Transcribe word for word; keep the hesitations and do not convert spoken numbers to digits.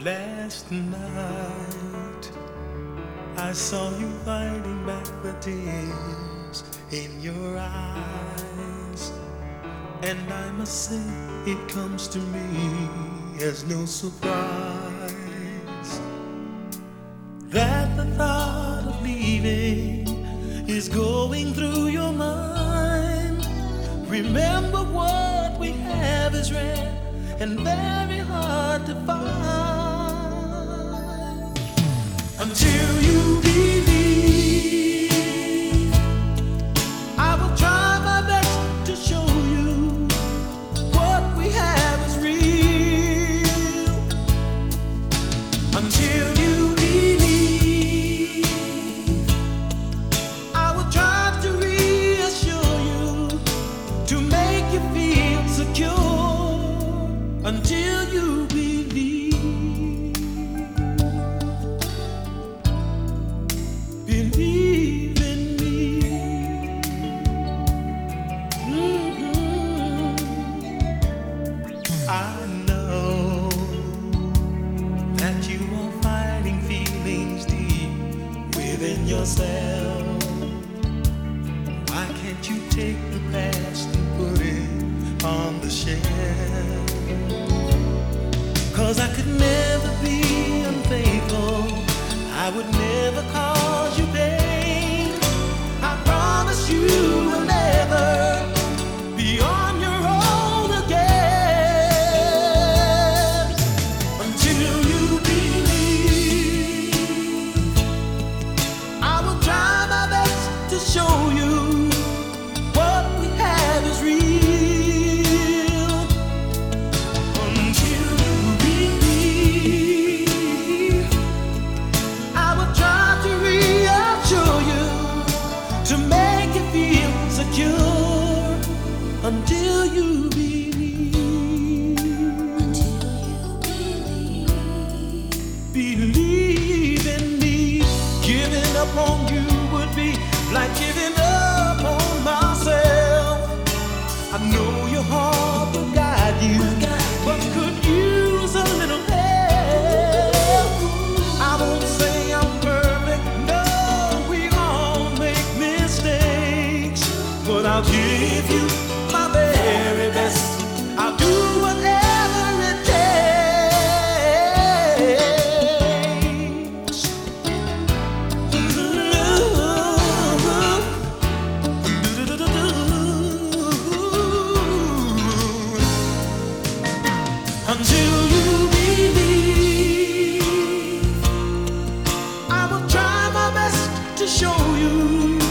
Last night I saw you fighting back the tears in your eyes, and I must say it comes to me as no surprise that the thought of leaving is going through your mind. Remember, what we have is rare and very hard to find. Until you believe, I will try my best to show you what we have is real. Until you believe, I will try to reassure you, to make you feel secure. Until you believe. Believe in me. Mm-hmm. I know that you are fighting feelings deep within yourself. Why can't you take the past and put it on the shelf? 'Cause I could never be unfaithful, I would never cause you pain. I promise you will never be on your own again. Until you believe, I will try my best to show you what we have is real. Until you believe, I will try to reassure you, to make you feel secure. Until you believe. Until you believe. Believe in me. Giving up on you would be like giving up on myself. I know your heart will guide you, but could use a little help. I won't say I'm perfect, no, we all make mistakes, but I'll give you my very best. I'll do whatever it takes. Until you believe, I will try my best to show you